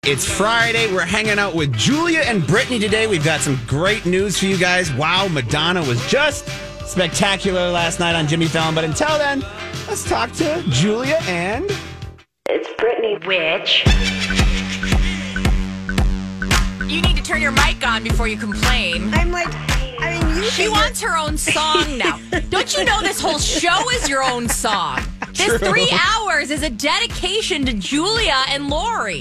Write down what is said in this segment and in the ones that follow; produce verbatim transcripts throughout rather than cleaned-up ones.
It's Friday. We're hanging out with Julia and Brittany today. We've got some great news for you guys. Wow, Madonna was just spectacular last night on Jimmy Fallon. But until then, let's talk to Julia and... It's Brittany. Which? You need to turn your mic on before you complain. I'm like, I mean, you She wants her own song now. Don't you know this whole show is your own song? This True. three hours is a dedication to Julia and Lori.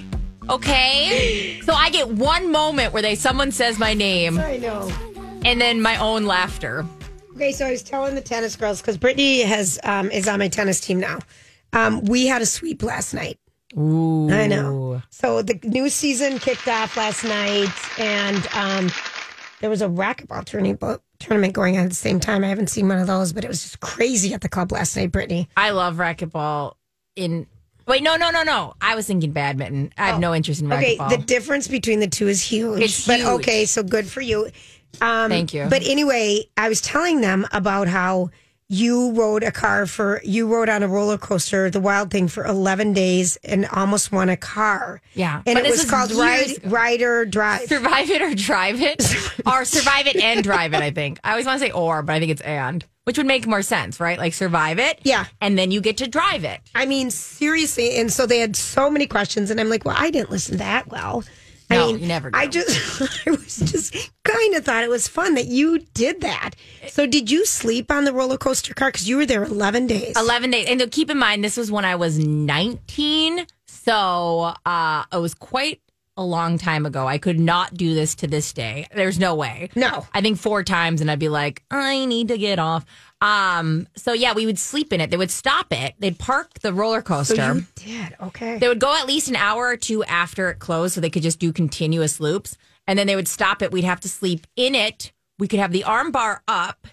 Okay? So I get one moment where they someone says my name, I know. and then my own laughter. Okay, so I was telling the tennis girls, because Brittany has um, is on my tennis team now. Um, we had a sweep last night. Ooh. I know. So the new season kicked off last night, and um, there was a racquetball tournament, tournament going on at the same time. I haven't seen one of those, but it was just crazy at the club last night, Brittany. I love racquetball in... Wait, no, no, no, no. I was thinking badminton. I have Oh. no interest in Okay, racquetball. the difference between the two is huge. It's but huge. okay, so good for you. Um, Thank you. But anyway, I was telling them about how you rode a car for, you rode on a roller coaster, the Wild Thing, for eleven days and almost won a car. Yeah. And But it this was is called years Ride, ago. Ride or Drive. Survive it or drive it. Or survive it and drive it, I think. I always want to say or, but I think it's and. Which would make more sense, right? Like survive it. Yeah. And then you get to drive it. I mean, seriously. And so they had so many questions, and I'm like, well, I didn't listen that well. I No, mean, you never do. I just, I was just kind of thought it was fun that you did that. So, did you sleep on the roller coaster car? Because you were there eleven days. eleven days. And keep in mind, this was when I was nineteen. So uh, it was quite a long time ago. I could not do this to this day. There's no way. No. I think four times and I'd be like, I need to get off. Um, so yeah, we would sleep in it. They would stop it. They'd park the roller coaster. So you did, okay. They would go at least an hour or two after it closed so they could just do continuous loops. And then they would stop it. We'd have to sleep in it. We could have the arm bar up.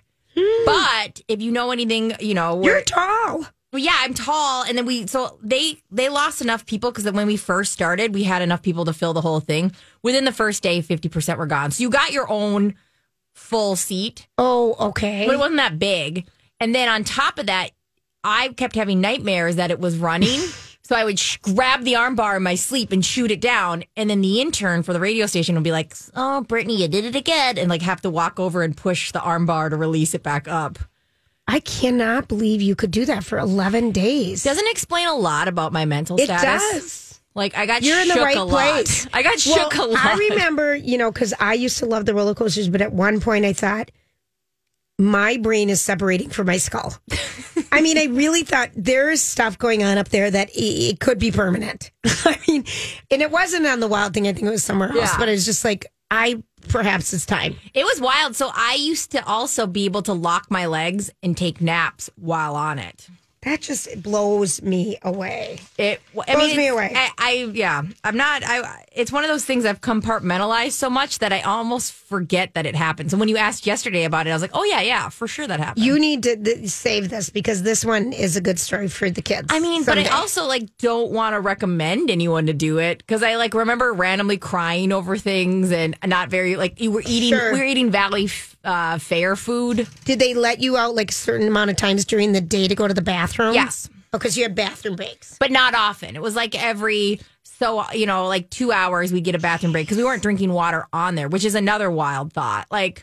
But if you know anything, you know, we're, You're tall. well, yeah, I'm tall. And then we, so they, they lost enough people because when we first started, we had enough people to fill the whole thing. Within the first day, fifty percent were gone. So you got your own full seat. Oh, okay. But it wasn't that big. And then on top of that, I kept having nightmares that it was running. So I would sh- grab the arm bar in my sleep and shoot it down. And then the intern for the radio station would be like, oh, Brittany, you did it again. And like have to walk over and push the arm bar to release it back up. I cannot believe you could do that for eleven days. Doesn't explain a lot about my mental It status. does. Like I got You're in shook the right a lot. place. I got shook Well, a lot. I remember, you know, because I used to love the roller coasters, but at one point I thought, my brain is separating from my skull. I mean, I really thought there is stuff going on up there that it, it could be permanent. I mean, and it wasn't on the Wild Thing. I think it was somewhere else. Yeah. But it was just like, I perhaps it's time. It was wild. So I used to also be able to lock my legs and take naps while on it. That just blows me away. It I Blows mean, me it's- away. I, I yeah, I'm not. I. It's one of those things I've compartmentalized so much that I almost forget that it happened. So when you asked yesterday about it, I was like, oh yeah, yeah, for sure that happened. You need to th- save this because this one is a good story for the kids. I mean, someday. but I also like don't want to recommend anyone to do it because I like remember randomly crying over things and not very like you were eating. Sure. We were eating Valley uh, Fair food. Did they let you out like a certain amount of times during the day to go to the bathroom? Yes. Because you have bathroom breaks. But not often. It was like every, so, you know, like two hours we get a bathroom break because we weren't drinking water on there, which is another wild thought. Like,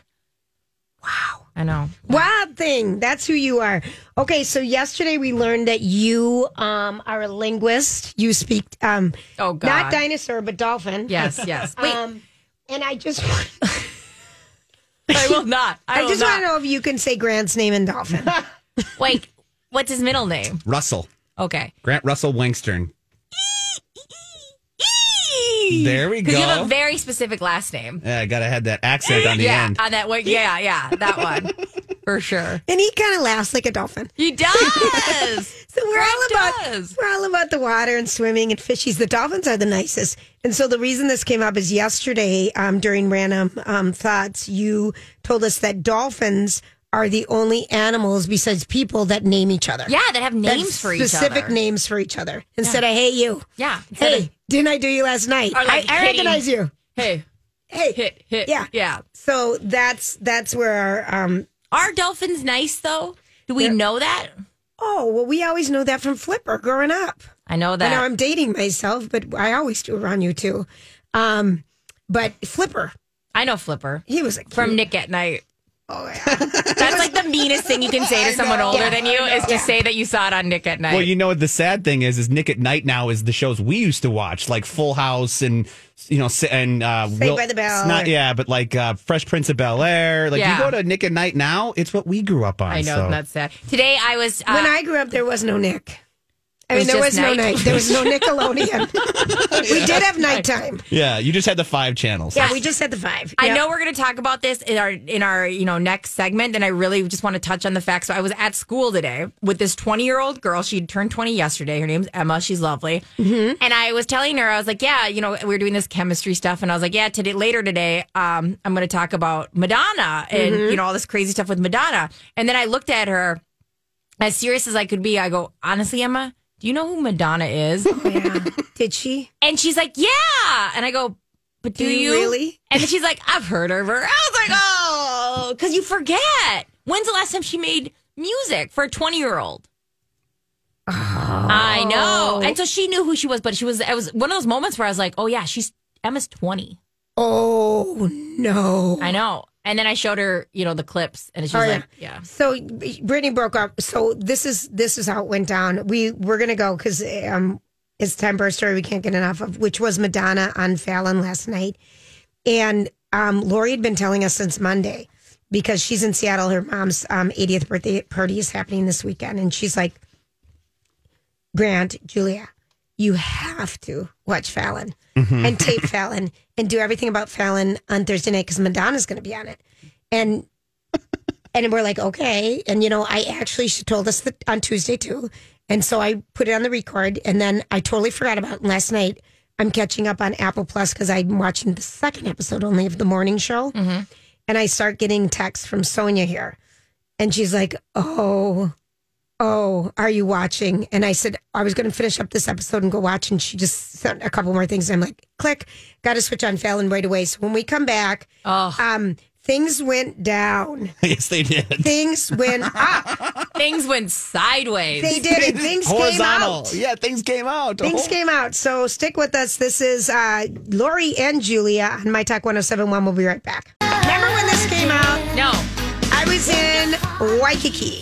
wow. I know. Wild Thing. That's who you are. Okay, so yesterday we learned that you um, are a linguist. You speak, um, Oh, God. not dinosaur, but dolphin. Yes, yes. Wait, Um, and I just, I will not. I, I will just not. want to know if you can say Grant's name in dolphin. Wait, what's his middle name? Russell. Okay. Grant Russell Wangstern. There we go. Because you have a very specific last name. Yeah, I gotta have that accent on the yeah, end. on that one. Yeah, yeah, that one. For sure. And he kind of laughs like a dolphin. He does. So we're Grant all about does. we're all about the water and swimming and fishies. The dolphins are the nicest. And so the reason this came up is yesterday um, during Random um, Thoughts, you told us that dolphins are the only animals besides people that name each other. Yeah, that have names That's for each other. specific names for each other. Instead of hey you. Yeah. instead Hey, of, didn't I do you last night? Or like I, I hitting- recognize you. hey, Hey. hit, hit. Yeah. Yeah. So that's that's where our um Are dolphins nice, though? Do we They're- know that? oh well we always know that from Flipper growing up. I know that. I know I'm dating myself, but I always do around you too. Um, but Flipper, I know Flipper he was a cute. from Nick at Night. Oh yeah, That's like the meanest thing you can say to someone older Yeah, than you is to Yeah. say that you saw it on Nick at Night. Well, you know what the sad thing is, is Nick at Night now is the shows we used to watch, like Full House and, you know, and uh, Saved by the Bell. Not, yeah, but like uh, Fresh Prince of Bel Air. Like Yeah. you go to Nick at Night now, it's what we grew up on. I know, so. that's sad. Today I was. Uh, when I grew up, there was no Nick. I It mean, was there just was no night. night. There was no Nickelodeon. We did have nighttime. Yeah, you just had the five channels. Yeah, we just had the five. I Yep. know we're going to talk about this in our in our you know next segment, and I really just want to touch on the fact. So I was at school today with this twenty year old girl. She turned twenty yesterday. Her name's Emma. She's lovely. Mm-hmm. And I was telling her, I was like, yeah, you know, we were doing this chemistry stuff, and I was like, yeah, today later today, um, I'm going to talk about Madonna and Mm-hmm. you know all this crazy stuff with Madonna. And then I looked at her as serious as I could be. I go, honestly, Emma, do you know who Madonna is? Yeah. Did she? And she's like, yeah. And I go, but do, Do you you really? And then she's like, I've heard of her. I was like, oh, because you forget. When's the last time she made music for a twenty year old? Oh. I know. And so she knew who she was, but she was, it was one of those moments where I was like, oh, yeah, she's, Emma's twenty. Oh no! I know. And then I showed her, you know, the clips, and she Oh, was yeah. like, yeah. So Brittany broke up. So this is this is how it went down. We we're gonna go because um, it's time for a story we can't get enough of, which was Madonna on Fallon last night, and um, Lori had been telling us since Monday because she's in Seattle. Her mom's um, eightieth birthday party is happening this weekend, and she's like, Grant, Julia, you have to watch Fallon and tape Fallon and do everything about Fallon on Thursday night because Madonna's going to be on it. And and we're like, okay. And, you know, I actually, she told us that on Tuesday too. And so I put it on the record and then I totally forgot about it. And last night, I'm catching up on Apple Plus because I'm watching the second episode only of the morning show. Mm-hmm. And I start getting texts from Sonia here. And she's like, oh, oh, are you watching? And I said, I was going to finish up this episode and go watch. And she just sent a couple more things. And I'm like, click, got to switch on Fallon right away. So when we come back, Oh, um, things went down. Yes, they did. Things went up. things went sideways. They did it. Things came Horizontal. out. Yeah, things came out. Things Oh. came out. So stick with us. This is uh, Lori and Julia on My Talk one oh seven one. We'll be right back. Remember when this came out? No. I was in Waikiki.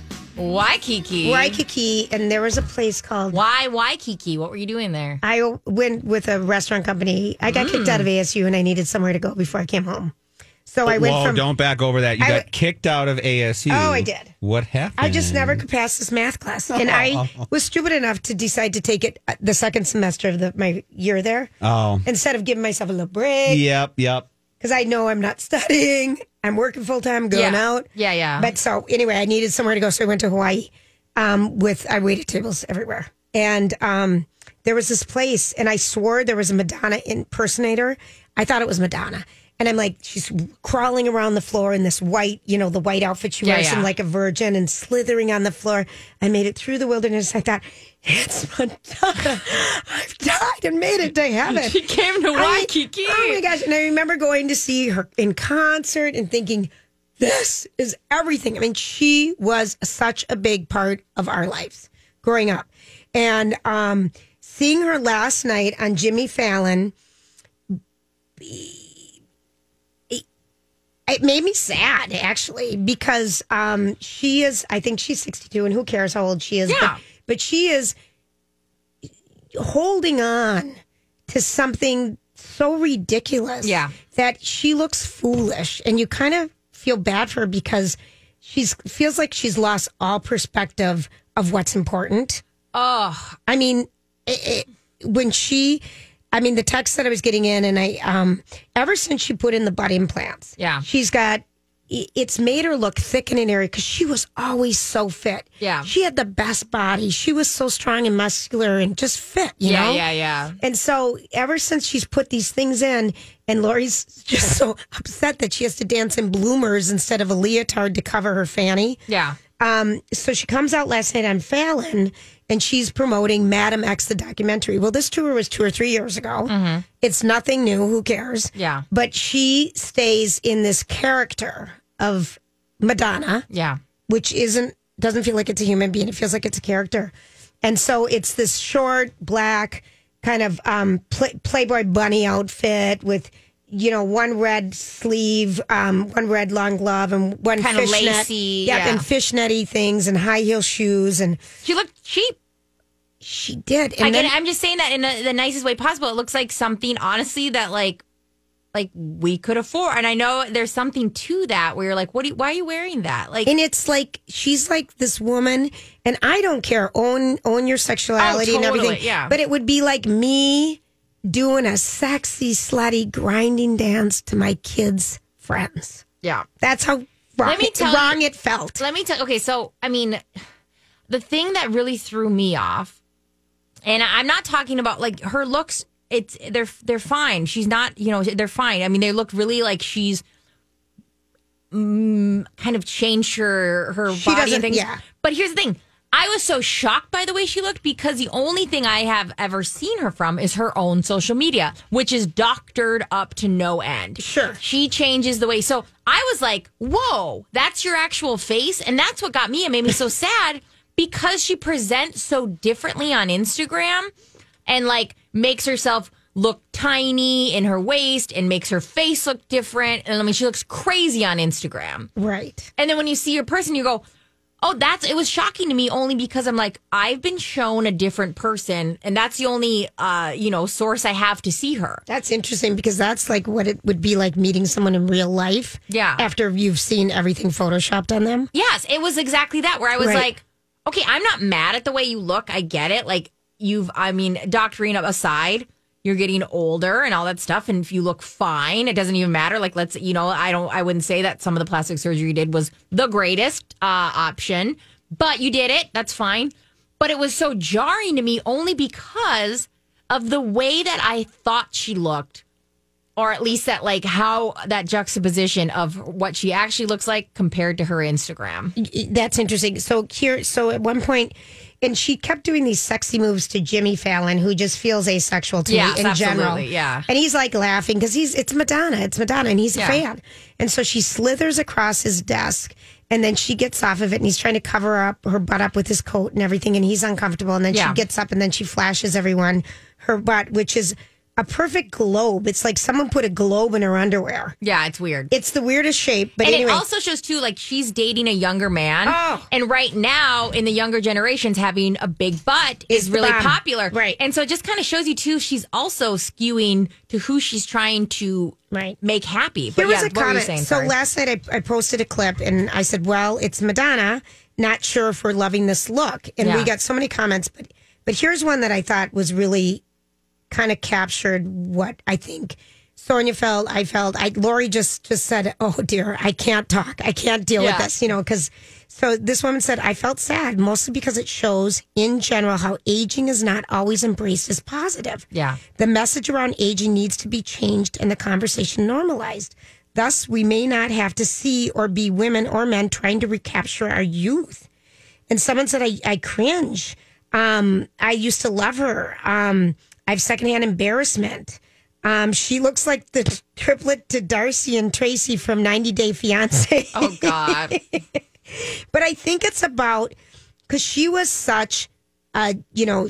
Waikiki. Waikiki, and there was a place called. Why Waikiki? What were you doing there? I went with a restaurant company. I got kicked out of A S U, and I needed somewhere to go before I came home. So I went Whoa, from. don't back over that. You I got w- kicked out of A S U. Oh, I did. What happened? I just never could pass this math class, and I was stupid enough to decide to take it uh, the second semester of the, my year there Oh. instead of giving myself a little break Yep, yep. because I know I'm not studying. I'm working full time, going yeah. out. Yeah, yeah. But so anyway, I needed somewhere to go, so I went to Hawaii. Um, with I waited tables everywhere, and um, there was this place, and I swore there was a Madonna impersonator. I thought it was Madonna, and I'm like, she's crawling around the floor in this white, you know, the white outfit she Yeah, wears, yeah. and like a virgin, and slithering on the floor. I made it through the wilderness. I thought, it's Madonna. I've died and made it to heaven. She came to I- Waikiki. oh my gosh! And I remember going to see her in concert and thinking, this is everything. I mean, she was such a big part of our lives growing up. And um, seeing her last night on Jimmy Fallon, it, it made me sad, actually, because um, she is, I think she's sixty-two, and who cares how old she is. Yeah. But, but she is holding on to something so ridiculous Yeah. that she looks foolish, and you kind of feel bad for her because she's feels like she's lost all perspective of what's important. Oh, I mean, it, it, when she, I mean, the text that I was getting in, and I, um, ever since she put in the butt implants, Yeah. she's got. It's made her look thick and airy because she was always so fit. Yeah. She had the best body. She was so strong and muscular and just fit, you yeah, know? yeah, yeah. And so ever since she's put these things in, and Lori's just so upset that she has to dance in bloomers instead of a leotard to cover her fanny. Yeah. Um, so she comes out last night on Fallon, and she's promoting Madam X, the documentary. Well, this tour was two or three years ago. Mm-hmm. It's nothing new. Who cares? Yeah. But she stays in this character of Madonna, Yeah. which isn't doesn't feel like it's a human being. It feels like it's a character. And so it's this short, black, kind of um, play, Playboy bunny outfit with, you know, one red sleeve, um, one red long glove, and one Kind of fishnet. lacy, Yep, yeah. and fishnetty things and high heel shoes. And She looked cheap. she did. And Again, then, I'm just saying that in a, the nicest way possible. It looks like something, honestly, that like, like we could afford. And I know there's something to that where you're like, what? Do you, why are you wearing that? Like, and it's like she's like this woman, and I don't care. Own own your sexuality Oh, and totally, everything. yeah. But it would be like me doing a sexy, slutty grinding dance to my kids' friends. yeah. That's how wrong, Let me tell wrong you- it felt. Let me tell. Okay, so I mean, the thing that really threw me off, and I'm not talking about like her looks. It's they're they're fine. She's not, you know, they're fine. I mean, they look really like she's mm, kind of changed her her She body doesn't- and things. yeah. But here's the thing. I was so shocked by the way she looked because the only thing I have ever seen her from is her own social media, which is doctored up to no end. Sure. She changes the way. So I was like, whoa, that's your actual face. And that's what got me. It made me so sad because she presents so differently on Instagram and like makes herself look tiny in her waist and makes her face look different. And I mean, she looks crazy on Instagram. Right. And then when you see her person, you go, oh, that's, it was shocking to me only because I'm like, I've been shown a different person. And that's the only, uh, you know, source I have to see her. That's interesting because that's like what it would be like meeting someone in real life. Yeah. After you've seen everything photoshopped on them. Yes, it was exactly that where I was Right. like, okay, I'm not mad at the way you look. I get it. Like you've, I mean, doctoring up aside, you're getting older and all that stuff. And if you look fine, it doesn't even matter. Like, let's, you know, I don't, I wouldn't say that some of the plastic surgery you did was the greatest uh, option, but you did it. That's fine. But it was so jarring to me only because of the way that I thought she looked. Or at least that, like, how that juxtaposition of what she actually looks like compared to her Instagram. That's interesting. So here, so at one point, and she kept doing these sexy moves to Jimmy Fallon, who just feels asexual to Yes, me in general. absolutely, yeah. And he's like laughing because he's it's Madonna, it's Madonna, and he's a Yeah. fan. And so she slithers across his desk, and then she gets off of it, and he's trying to cover up her butt up with his coat and everything, and he's uncomfortable. And then Yeah. she gets up, and then she flashes everyone her butt, which is a perfect globe. It's like someone put a globe in her underwear. Yeah, it's weird. It's the weirdest shape, but and anyway. it also shows, too, like, she's dating a younger man. Oh. And right now, in the younger generations, having a big butt is Is the really bomb. popular. Right. And so it just kind of shows you, too, she's also skewing to who she's trying to Right. make happy. But Here was yeah, a what were you comment. saying? So Sorry. last night I, I posted a clip and I said, "Well, it's Madonna. Not sure if we're loving this look." And Yeah. we got so many comments, but but here's one that I thought was really kind of captured what I think Sonia felt. I felt. I Lori just just said, "Oh dear, I can't talk. I can't deal Yeah. with this." You know, because so this woman said, "I felt sad mostly because it shows in general how aging is not always embraced as positive. Yeah. The message around aging needs to be changed and the conversation normalized. Thus, we may not have to see or be women or men trying to recapture our youth." And someone said, I, I cringe. Um, I used to love her. Um, I have secondhand embarrassment. Um, she looks like the triplet to Darcy and Tracy from ninety Day Fiance. Oh, God. But I think it's about because she was such a, you know,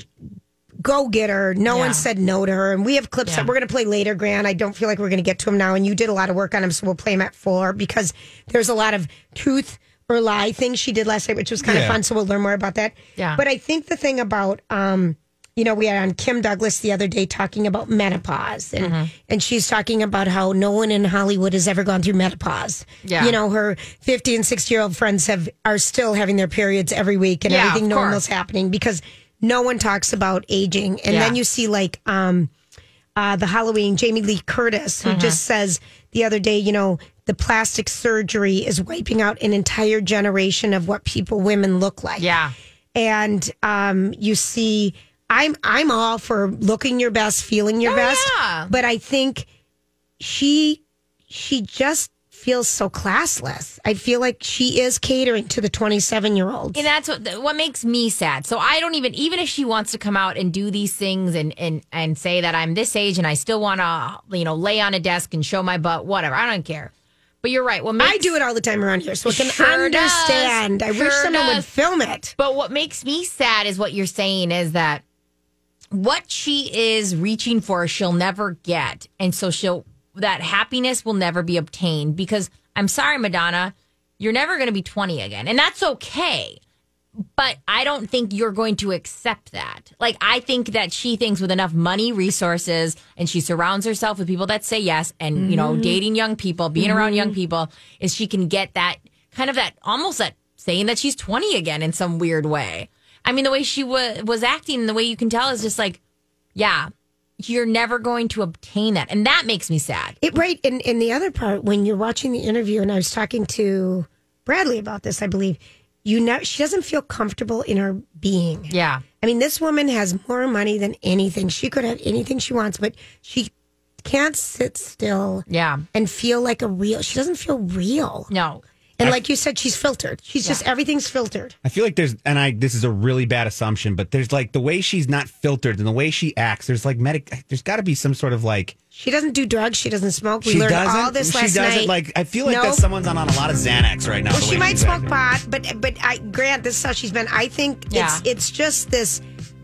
go getter. No Yeah. one said no to her. And we have clips Yeah. that we're going to play later, Grant. I don't feel like we're going to get to them now. And you did a lot of work on them, so we'll play them at four because there's a lot of truth or lie things she did last night, which was kind Yeah. of fun. So we'll learn more about that. Yeah. But I think the thing about, um, you know, we had on Kim Douglas the other day talking about menopause, and Mm-hmm. and she's talking about how no one in Hollywood has ever gone through menopause. Yeah. You know, her fifty and sixty year old friends have are still having their periods every week, and Yeah, everything of normal's course. happening because no one talks about aging. And Yeah. then you see like um, uh, the Halloween Jamie Lee Curtis, who Mm-hmm. just says the other day, you know, the plastic surgery is wiping out an entire generation of what people, women look like. Yeah. And um, you see, I'm I'm all for looking your best, feeling your Oh, best, yeah. but I think she she just feels so classless. I feel like she is catering to the twenty-seven year olds. And that's what what makes me sad. So I don't even even if she wants to come out and do these things and and and say that I'm this age and I still want to, you know, lay on a desk and show my butt, whatever. I don't care. But you're right. What makes, I do it all the time around here, so I can Sure understand. does. I wish Sure someone would does. film it. But what makes me sad is what you're saying is that what she is reaching for, she'll never get. And so she'll, that happiness will never be obtained because I'm sorry, Madonna, you're never going to be twenty again. And that's okay. But I don't think you're going to accept that. Like, I think that she thinks with enough money, resources, and she surrounds herself with people that say yes and, mm-hmm. you know, dating young people, being mm-hmm. around young people, is she can get that kind of that, almost that saying that she's twenty again in some weird way. I mean, the way she wa- was acting, the way you can tell is just like, yeah, you're never going to obtain that. And that makes me sad. It, right. And, and the other part, when you're watching the interview, and I was talking to Bradley about this, I believe, you know, she doesn't feel comfortable in her being. Yeah. I mean, this woman has more money than anything. She could have anything she wants, but she can't sit still Yeah. and feel like a real, she doesn't feel real. No. And like you said, she's filtered. She's just, everything's filtered. I feel like there's, and I, this is a really bad assumption, but there's like the way she's not filtered and the way she acts, there's like medic, there's got to be some sort of like. She doesn't do drugs. She doesn't smoke. We she learned doesn't, all this she last doesn't, night. like, I feel like No. that someone's on, on a lot of Xanax right now. Well, the she way might she's smoke acting. pot, but but I grant this is how she's been. I think Yeah. it's it's just this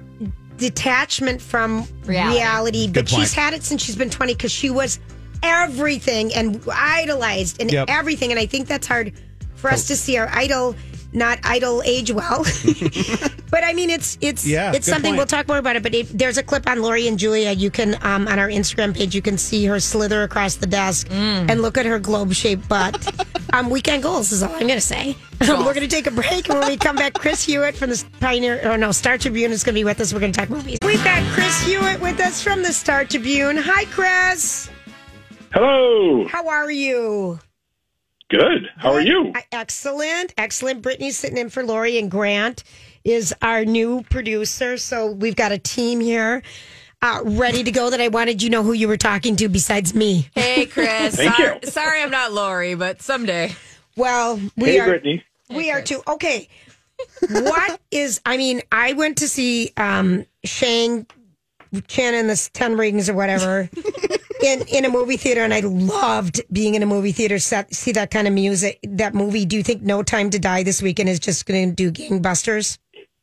detachment from Reality. reality. Good But she's point. had it since she's been twenty because she was everything and idolized and Yep. everything. And I think that's hard for us to see our idol not idol age well. But I mean, it's it's Yeah, it's good something point. we'll talk more about it. But if, there's a clip on Lori and Julia. You can um, on our Instagram page. You can see her slither across the desk and look at her globe shaped butt. um, weekend goals is all I'm going to say. Um, we're going to take a break, and when we come back, Chris Hewitt from the Pioneer or no Star Tribune is going to be with us. We're going to talk movies. We've got Chris Hewitt with us from the Star Tribune. Hi, Chris. Hello. How are you? Good. How are you? Uh, Excellent. Excellent. Brittany's sitting in for Lori, and Grant is our new producer. So we've got a team here uh, ready to go that I wanted you to know who you were talking to besides me. Hey, Chris. Thank sorry, you. sorry I'm not Lori, but someday. Well, we Hey, are. Brittany. We are too. Okay. What is, I mean, I went to see um, Shang Chen and the Ten Rings or whatever in, in a movie theater, and I loved being in a movie theater, set, see that kind of music, that movie. Do you think No Time to Die this weekend is just going to do gangbusters?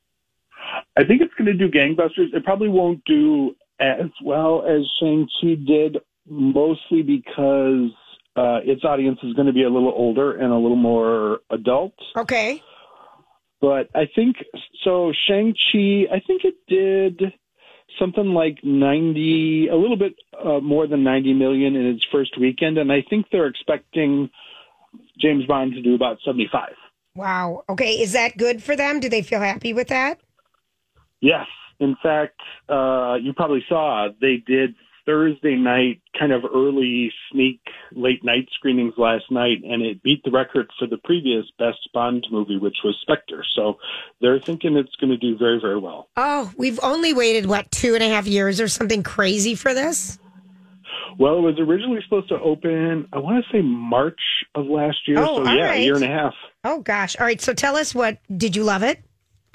I think it's going to do gangbusters. It probably won't do as well as Shang-Chi did, mostly because uh, its audience is going to be a little older and a little more adult. Okay. But I think, so Shang-Chi, I think it did something like ninety, a little bit uh, more than ninety million in its first weekend. And I think they're expecting James Bond to do about seventy-five. Wow. Okay. Is that good for them? Do they feel happy with that? Yes. In fact, uh, you probably saw they did Thursday night kind of early sneak late night screenings last night, and it beat the record for the previous best Bond movie, which was Spectre. So they're thinking it's going to do very, very well. Oh, we've only waited, what, two and a half years or something crazy for this? Well, it was originally supposed to open, I want to say March of last year. Oh, so all yeah, right. a year and a half. Oh, gosh. All right. So tell us what, did you love it?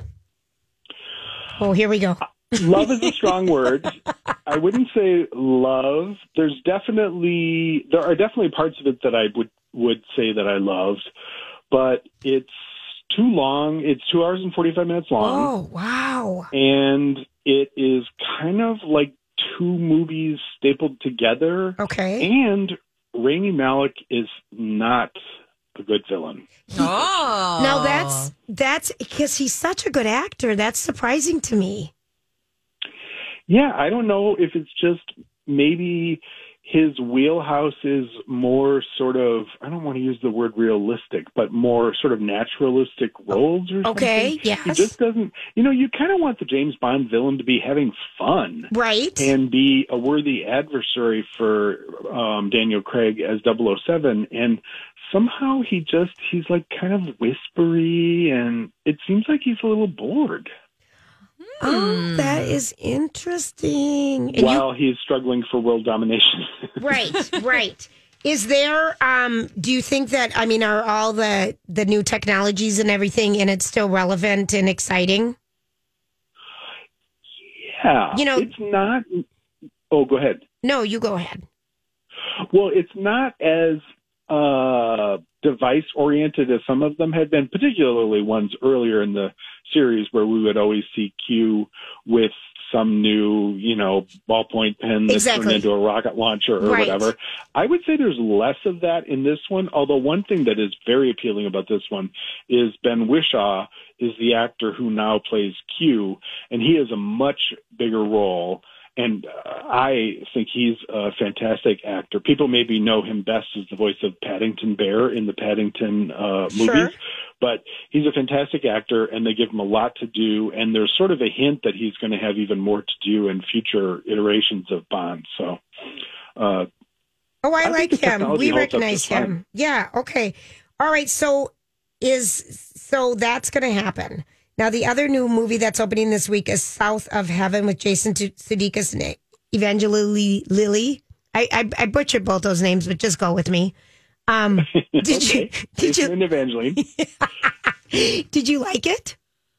Oh, here we go. Love is a strong word. I wouldn't say love. There's definitely, there are definitely parts of it that I would, would say that I loved, but it's too long. It's two hours and forty-five minutes long. Oh, wow. And it is kind of like two movies stapled together. Okay. And Rami Malek is not a good villain. Oh. Now that's, that's because he's such a good actor. That's surprising to me. Yeah, I don't know if it's just maybe his wheelhouse is more sort of, I don't want to use the word realistic, but more sort of naturalistic roles or something. Okay, yes. He just doesn't, you know, you kind of want the James Bond villain to be having fun. Right. And be a worthy adversary for um, Daniel Craig as double oh seven. And somehow he just, he's like kind of whispery, and it seems like he's a little bored. Oh, that is interesting. And While he's struggling for world domination. you, right, right. Is there, um, do you think that, I mean, are all the, the new technologies and everything in it still relevant and exciting? Yeah. You know- it's not. Oh, go ahead. No, you go ahead. Well, it's not as uh, device oriented as some of them had been, particularly ones earlier in the series where we would always see Q with some new, you know, ballpoint pen that's Exactly. turned into a rocket launcher or Right. whatever. I would say there's less of that in this one, although one thing that is very appealing about this one is Ben Whishaw is the actor who now plays Q, and he has a much bigger role. And uh, I think he's a fantastic actor. People maybe know him best as the voice of Paddington Bear in the Paddington uh, movies, Sure. but he's a fantastic actor, and they give him a lot to do. And there's sort of a hint that he's going to have even more to do in future iterations of Bond. So, uh, Oh, I, I think like the him. technology We holds up recognize just fine. him. Yeah. Okay. All right. So is so that's going to happen. Now, the other new movie that's opening this week is South of Heaven with Jason Sudeikis and Evangeline Lilly. I, I I butchered both those names, but just go with me. Um, did okay. you did Jason you and Evangeline. did you like it?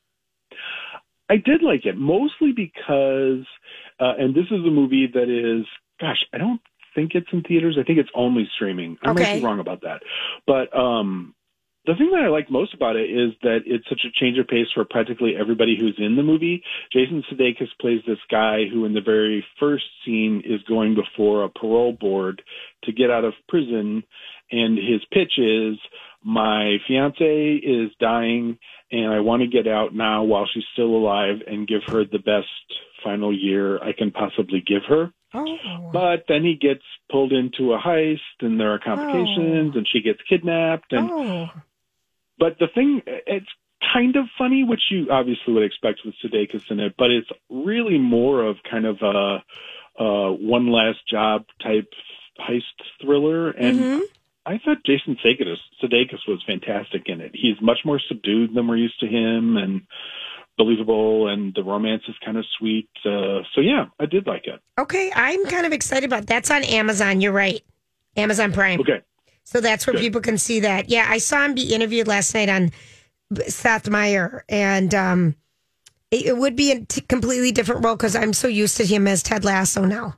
I did like it, mostly because, uh, and this is a movie that is, gosh, I don't think it's in theaters. I think it's only streaming. I might Okay. be wrong about that. But um, the thing that I like most about it is that it's such a change of pace for practically everybody who's in the movie. Jason Sudeikis plays this guy who in the very first scene is going before a parole board to get out of prison. And his pitch is, my fiance is dying and I want to get out now while she's still alive and give her the best final year I can possibly give her. Oh, But then he gets pulled into a heist and there are complications Oh. and she gets kidnapped. And oh, But the thing, it's kind of funny, which you obviously would expect with Sudeikis in it, but it's really more of kind of a, a one last job type heist thriller. And Mhm. I thought Jason Sudeikis, Sudeikis was fantastic in it. He's much more subdued than we're used to him and believable, and the romance is kind of sweet. Uh, so, yeah, I did like it. okay. I'm kind of excited about that's on Amazon. You're right, Amazon Prime. Okay. So that's where Good. people can see that. Yeah, I saw him be interviewed last night on Seth Meyer, and um, it, it would be a t- completely different role because I'm so used to him as Ted Lasso now.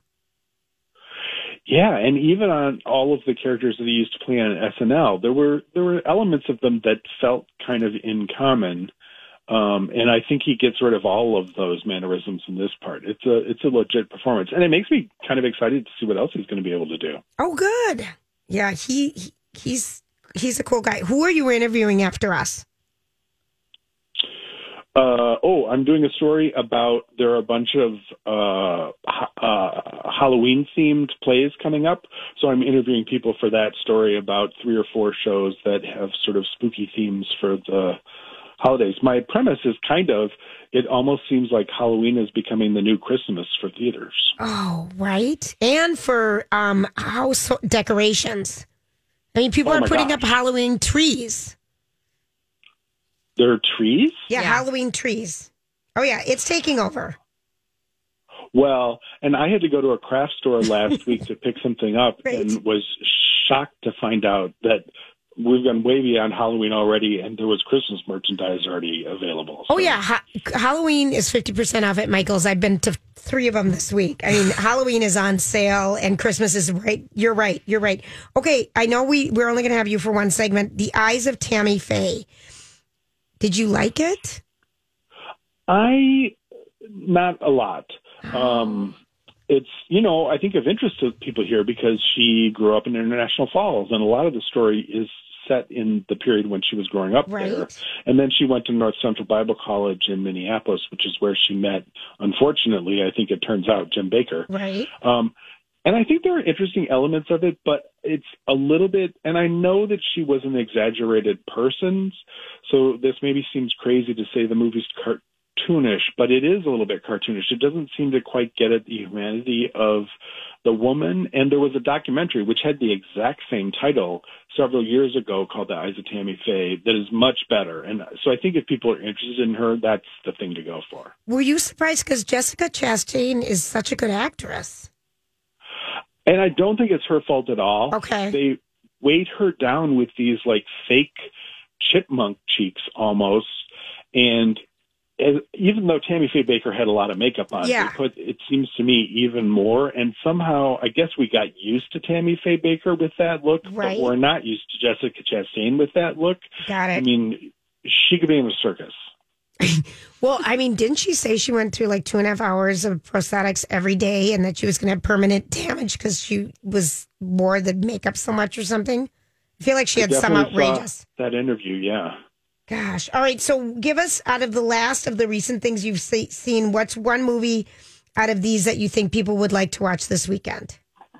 Yeah, and even on all of the characters that he used to play on S N L, there were there were elements of them that felt kind of in common. Um, and I think he gets rid of all of those mannerisms in this part. It's a it's a legit performance, and it makes me kind of excited to see what else he's going to be able to do. Oh, good. Yeah, he, he he's he's a cool guy. Who are you interviewing after us? Uh, oh, I'm doing a story about there are a bunch of uh, ha- uh, Halloween themed plays coming up. So I'm interviewing people for that story about three or four shows that have sort of spooky themes for the holidays. My premise is kind of, it almost seems like Halloween is becoming the new Christmas for theaters. Oh, right. And for um house decorations. I mean, people Oh, are my putting gosh. up Halloween trees. There are trees? Yeah, Yeah. Halloween trees. Oh, yeah, it's taking over. Well, and I had to go to a craft store last week to pick something up Right. and was shocked to find out that we've gone way beyond Halloween already, and there was Christmas merchandise already available. Oh, So- yeah. Ha- Halloween is fifty percent off at Michael's. I've been to three of them this week. I mean, Halloween is on sale and Christmas is right. You're right. You're right. Okay, I know we, we're only going to have you for one segment. The Eyes of Tammy Faye. Did you like it? I, not a lot. Um, it's, you know, I think of interest to people here because she grew up in International Falls, and a lot of the story is set in the period when she was growing up Right. there. And then she went to North Central Bible College in Minneapolis, which is where she met, unfortunately, I think it turns out, Jim Baker. Right. Um, and I think there are interesting elements of it, but it's a little bit, and I know that she was an exaggerated person, so this maybe seems crazy to say the movie's cartoonish, but it is a little bit cartoonish. It doesn't seem to quite get at the humanity of the woman. And there was a documentary which had the exact same title several years ago called The Eyes of Tammy Faye that is much better. And so I think if people are interested in her, that's the thing to go for. Were you surprised? Because Jessica Chastain is such a good actress. And I don't think it's her fault at all. Okay. They weighed her down with these like fake chipmunk cheeks almost. And as, even though Tammy Faye Baker had a lot of makeup on, Yeah. they put, it seems to me, even more. And somehow, I guess we got used to Tammy Faye Baker with that look, Right. but we're not used to Jessica Chastain with that look. Got it. I mean, she could be in a circus. Well, I mean, didn't she say she went through like two and a half hours of prosthetics every day and that she was going to have permanent damage because she was wore the makeup so much or something? I feel like she had I some definitely saw outrageous. that interview, yeah. Gosh. All right. So give us, out of the last of the recent things you've se- seen, what's one movie out of these that you think people would like to watch this weekend?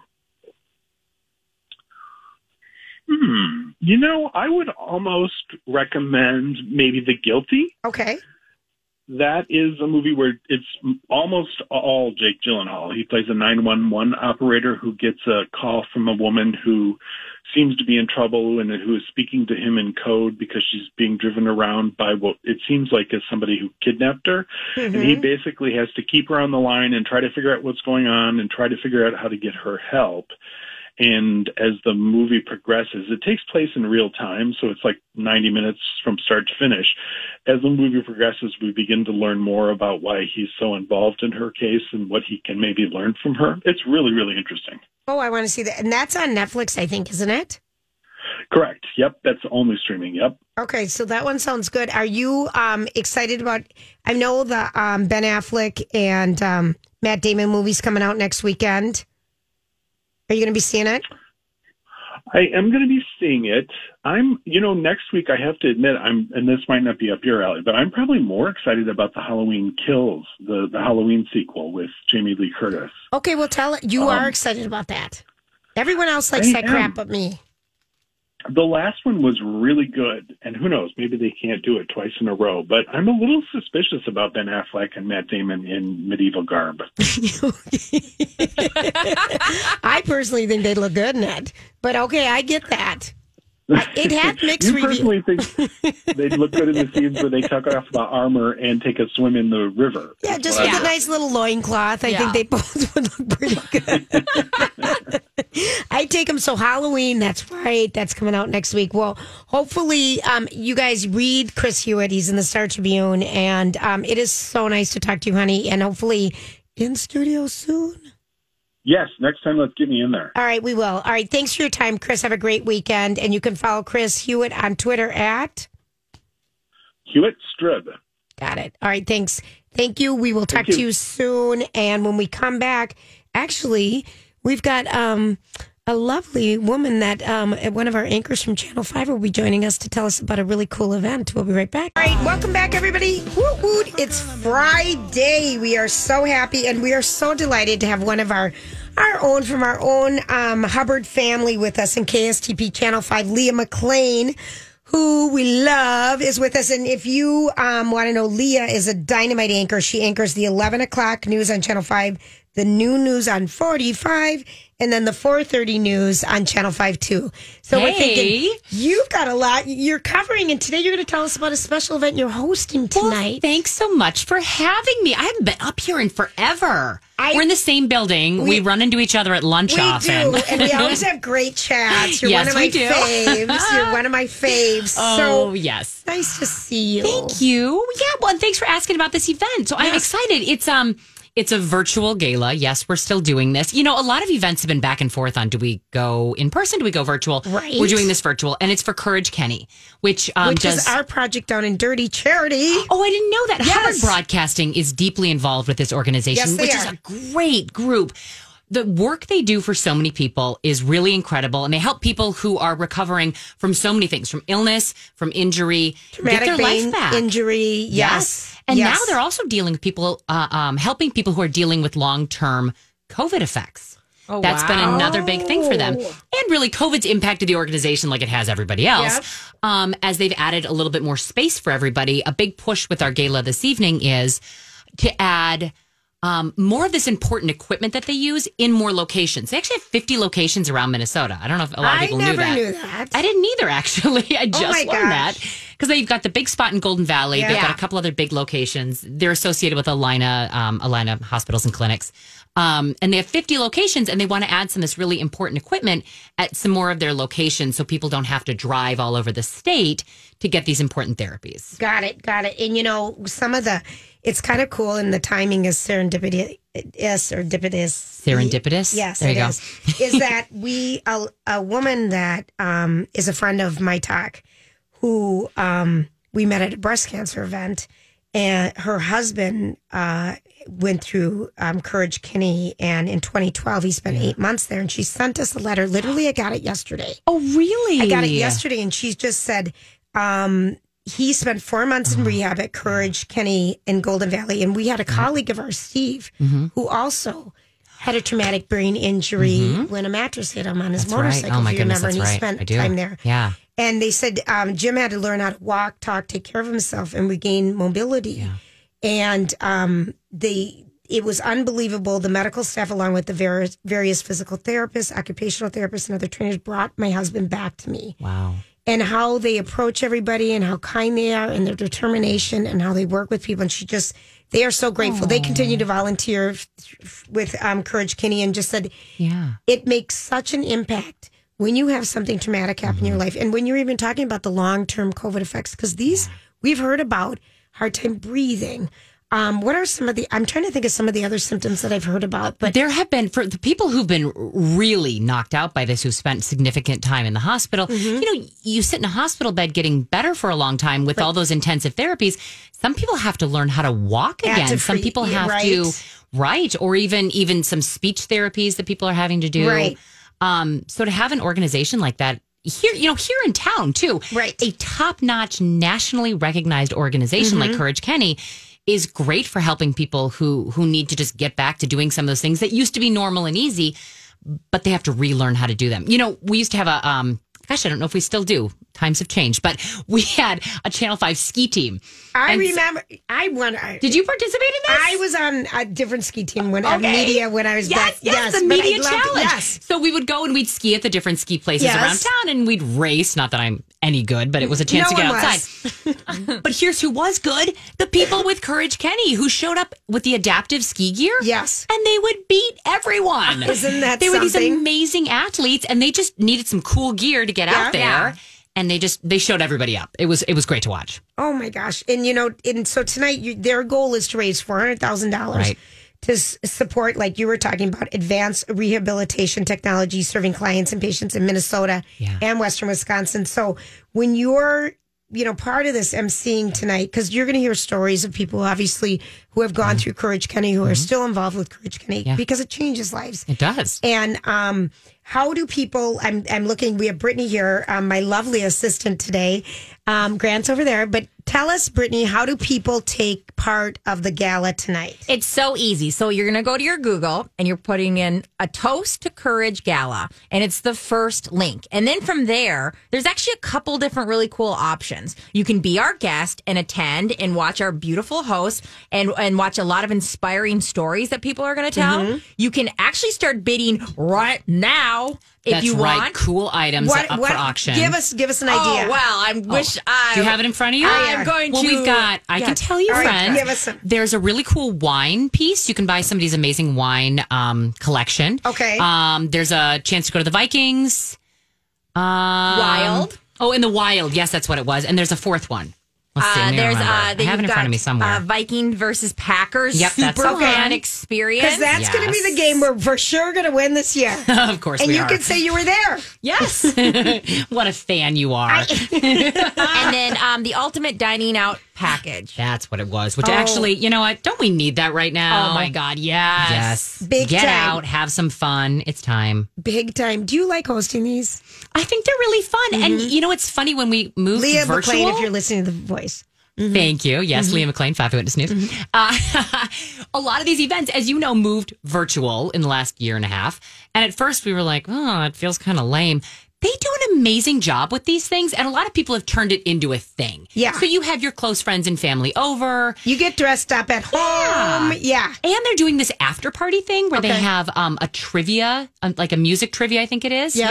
Hmm. You know, I would almost recommend maybe The Guilty. Okay. That is a movie where it's almost all Jake Gyllenhaal. He plays a nine one one operator who gets a call from a woman who seems to be in trouble and who is speaking to him in code because she's being driven around by what it seems like is somebody who kidnapped her. Mm-hmm. And he basically has to keep her on the line and try to figure out what's going on and try to figure out how to get her help. And as the movie progresses, it takes place in real time, so it's like ninety minutes from start to finish. As the movie progresses, we begin to learn more about why he's so involved in her case and what he can maybe learn from her. It's really, really interesting. Oh, I want to see that. And that's on Netflix, I think, isn't it? Correct. Yep, that's only streaming. Yep. Okay, so that one sounds good. Are you um, excited about? I know the um, Ben Affleck and um, Matt Damon movie's coming out next weekend. Are you going to be seeing it? I am going to be seeing it. I'm, you know, next week I have to admit, I'm, and this might not be up your alley, but I'm probably more excited about the Halloween Kills, the the Halloween sequel with Jamie Lee Curtis. Okay, well, tell it. You Um, are excited about that. Everyone else likes I that am. crap but me. The last one was really good, and who knows, maybe they can't do it twice in a row, but I'm a little suspicious about Ben Affleck and Matt Damon in medieval garb. I personally think they'd look good in it, but okay, I get that. It had mixed You reviews. personally think they'd look good in the scenes where they tuck off the armor and take a swim in the river. Yeah, just Well, with a nice little loincloth. I Yeah. think they both would look pretty good. I take them. So Halloween, that's right. That's coming out next week. Well, hopefully um, you guys read Chris Hewitt. He's in the Star Tribune. And um, it is so nice to talk to you, honey. And hopefully in studio soon. Yes, next time let's get me in there. All right, we will. All right, thanks for your time, Chris. Have a great weekend. And you can follow Chris Hewitt on Twitter at... Hewitt Strib. Got it. All right, thanks. Thank you. We will talk you. to you soon. And when we come back, actually, we've got um, a lovely woman that um, one of our anchors from Channel five will be joining us to tell us about a really cool event. We'll be right back. All right, welcome back, everybody. Woot woot. It's Friday. We are so happy and we are so delighted to have one of our our own from our own um, Hubbard family with us in K S T P Channel five, Leah McLean, who we love, is with us. And if you um, want to know, Leah is a dynamite anchor. She anchors the eleven o'clock news on Channel five, the noon news on forty-five, and then the four thirty news on Channel five too. So we're Hey. thinking, you've got a lot you're covering, and today you're going to tell us about a special event you're hosting Well, tonight. thanks so much for having me. I haven't been up here in forever. I- We're in the same building. We, We- run into each other at lunch We often. do, and we always have great chats. You're Yes, one of my we do. faves. You're one of my faves. oh, so yes. nice to see you. Thank you. Yeah, well, and thanks for asking about this event. So I'm Yeah. excited. It's um it's a virtual gala. Yes, we're still doing this. You know, a lot of events have been back and forth on do we go in person, do we go virtual? Right. We're doing this virtual, and it's for Courage Kenny, which um Which does is our project down in Dirty Charity. Oh, I didn't know that. Yes. Hubbard Broadcasting is deeply involved with this organization, Yes, they which are. is a great group. The work they do for so many people is really incredible, and they help people who are recovering from so many things, from illness, from injury, Traumatic get their brain life back. injury. Yes. And Yes. now they're also dealing with people, uh, um, helping people who are dealing with long-term COVID effects. Oh, That's wow. been another big thing for them. And really, COVID's impacted the organization like it has everybody else. Yep. Um, as they've added a little bit more space for everybody, a big push with our gala this evening is to add um, more of this important equipment that they use in more locations. They actually have fifty locations around Minnesota. I don't know if a lot of I people never knew that. knew that. I didn't either, actually. I just Oh my learned gosh. that. because they've got the big spot in Golden Valley. Yeah. They've got Yeah. a couple other big locations. They're associated with Alina, um, Alina hospitals and clinics. Um, and they have fifty locations, and they want to add some of this really important equipment at some more of their locations so people don't have to drive all over the state to get these important therapies. Got it, got it. And you know, some of the, it's kind of cool, and the timing is serendipitous, serendipitous. Serendipitous? Yes, There you it go. is. Is that we, a, a woman that um, is a friend of my talk, who um, we met at a breast cancer event, and her husband uh, went through um, Courage Kinney, and in twenty twelve he spent eight months there, and she sent us a letter. Literally, I got it yesterday. Oh, really? I got it yesterday, and she just said um, he spent four months in rehab at Courage Kenny in Golden Valley, and we had a colleague of ours, Steve, Mm-hmm. who also had a traumatic brain injury when a mattress hit him on his That's right. motorcycle. Oh, my if you goodness, remember, that's and he right. spent I do. time there. Yeah. And they said um, Jim had to learn how to walk, talk, take care of himself, and regain mobility. And um, they, it was unbelievable. The medical staff, along with the various, various physical therapists, occupational therapists, and other trainers, brought my husband back to me. Wow. And how they approach everybody, and how kind they are, and their determination, and how they work with people. And she just, they are so grateful. They continue to volunteer f- with um, Courage Kinney, and just said, Yeah. it makes such an impact when you have something traumatic happen in your life, and when you're even talking about the long-term COVID effects, because these, we've heard about hard time breathing. Um, what are some of the, I'm trying to think of some of the other symptoms that I've heard about, but There have been, for the people who've been really knocked out by this, who've spent significant time in the hospital, Mm-hmm. you know, you sit in a hospital bed getting better for a long time with all those intensive therapies. Some people have to learn how to walk again. Active Some free- people yeah, have right. to, right, or even even some speech therapies that people are having to do. Right. Um, so to have an organization like that, here, you know, here in town too, Right. a top-notch, nationally recognized organization Mm-hmm. like Courage Kenny is great for helping people who who need to just get back to doing some of those things that used to be normal and easy, but they have to relearn how to do them. You know, we used to have a um gosh, I don't know if we still do. Times have changed, but we had a Channel five ski team. I And so- remember, I won. I, Did you participate in this? I was on a different ski team when Okay. media when I was Yes, back. yes, the but I media loved it. challenge. Yes. So we would go and we'd ski at the different ski places Yes. around town, and we'd race. Not that I'm any good, but it was a chance No to get one outside. But here's who was good: the people with Courage Kenny, who showed up with the adaptive ski gear. Yes. and they would beat everyone. Isn't that They were these something? amazing athletes, and they just needed some cool gear to get out Yeah. there. Yeah. And they just they showed everybody up. It was it was great to watch. Oh my gosh! And you know, and so tonight, you, their goal is to raise four hundred thousand dollars Right. to s- support, like you were talking about, advanced rehabilitation technology serving clients and patients in Minnesota Yeah. and Western Wisconsin. So when you're, you know, part of this emceeing tonight, because you're going to hear stories of people, obviously, who have gone through Courage Kenny, who are still involved with Courage Kenny, Yeah. because it changes lives. It does. And um, how do people? I'm I'm looking. We have Brittany here, um, my lovely assistant today. Um, Grant's over there. But tell us, Brittany, how do people take part of the gala tonight? It's so easy. So you're going to go to your Google and you're putting in a Toast to Courage Gala, and it's the first link. And then from there, there's actually a couple different really cool options. You can be our guest and attend and watch our beautiful hosts and, and watch a lot of inspiring stories that people are going to tell. Mm-hmm. You can actually start bidding right now if That's you right. want. Cool items up for auction. Give us give us an idea. Oh, well, I wish I. Do you have it in front of you? I am going well, to. we've got, I Yeah. can tell you, All right, friend, give us some. there's a really cool wine piece. You can buy somebody's amazing wine um, collection. Okay. Um, there's a chance to go to the Vikings. Um, Wild. Oh, in the Wild. Yes, that's what it was. And there's a fourth one. Let's see. Uh, let me there's remember. uh, I then have it in you've front of me got, somewhere. Uh, Viking versus Packers. Yep, that's super the fan one. experience. Because that's going to be Yes. the game we're for sure going to win this year. of course And we you are. can say you were there. yes. what a fan you are. And then um, the ultimate dining out package. That's what it was. Which Oh. actually, you know what? Don't we need that right now? Oh my God, yes. Yes. Big Get time. out, have some fun. It's time. Big time. Do you like hosting these? I think they're really fun. And you know, it's funny when we moved Leah virtual. McLean, if you're listening to the voice. Thank you. Yes, Leah McLean, Five Witness News. Uh, a lot of these events, as you know, moved virtual in the last year and a half. And at first we were like, oh, it feels kind of lame. They do an amazing job with these things. And a lot of people have turned it into a thing. Yeah. So you have your close friends and family over. You get dressed up at home. Yeah. And they're doing this after party thing where they Okay. have um, a trivia, um, like a music trivia, I think it is. Yeah. Yeah.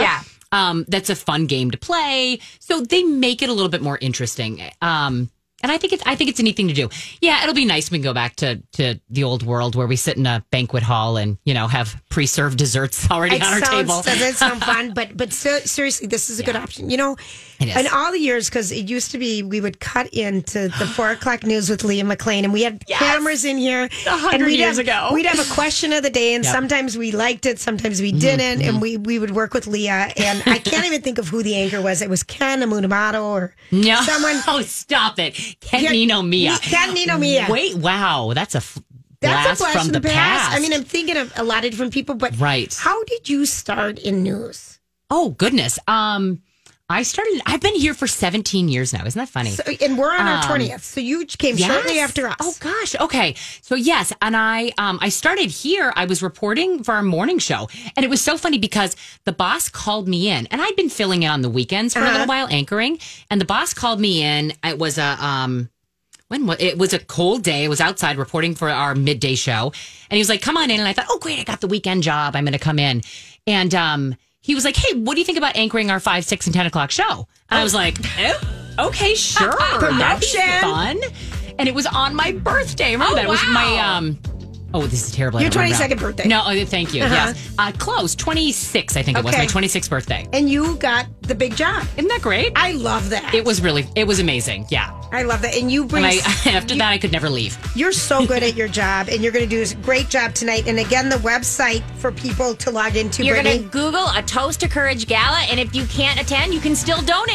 Um, that's a fun game to play. So they make it a little bit more interesting. Um, and I think it's I think it's a neat thing to do. Yeah, it'll be nice when we go back to, to the old world where we sit in a banquet hall and, you know, have pre-served desserts already It on our sounds, table. Doesn't sound fun, but but so, seriously, this is a good option. You know, It is. in all the years, because it used to be, we would cut into the four o'clock news with Leah McLean, and we had Yes. cameras in here. A hundred and we'd years have, ago. We'd have a question of the day, and Yep. sometimes we liked it, sometimes we didn't, Mm-hmm. and we, we would work with Leah. And I can't even think of who the anchor was. It was Ken Amunamato or No, someone. oh, stop it. Ken Yeah, Nino Mia. Ken Nino Mia. Wait, wow. That's a f- That's blast a blast from from the past. I mean, I'm thinking of a lot of different people, but Right. how did you start in news? Oh, goodness. Um, I started, I've been here for seventeen years now. Isn't that funny? So, and we're on our Um, twentieth, so you came shortly Yes. after us. Oh gosh. Okay. So yes, and I um I started here. I was reporting for our morning show, and it was so funny because the boss called me in, and I'd been filling in on the weekends for a little while anchoring, and the boss called me in. It was a um. When was it was a cold day. I was outside reporting for our midday show, and he was like, "Come on in." And I thought, "Oh, great! I got the weekend job. I'm going to come in." And um, he was like, "Hey, what do you think about anchoring our five, six, and ten o'clock show?" And I was like, oh, "Okay, sure, that'd be Promotion. fun." And it was on my birthday. Remember Oh, that? It was wow. my um. Oh, this is terrible. I Your don't remember. twenty-second birthday. No, oh, thank you. Uh-huh. Yes, uh, close. twenty-six, I think it was Okay. my twenty-sixth birthday. And you got the big job. Isn't that great? I love that. It was really, it was amazing. Yeah. I love that. And you bring. And I, after you, that, I could never leave. You're so good at your job, and you're going to do a great job tonight. And again, the website for people to log into. You're Brittany. going to Google a Toast to Courage Gala, and if you can't attend, you can still donate.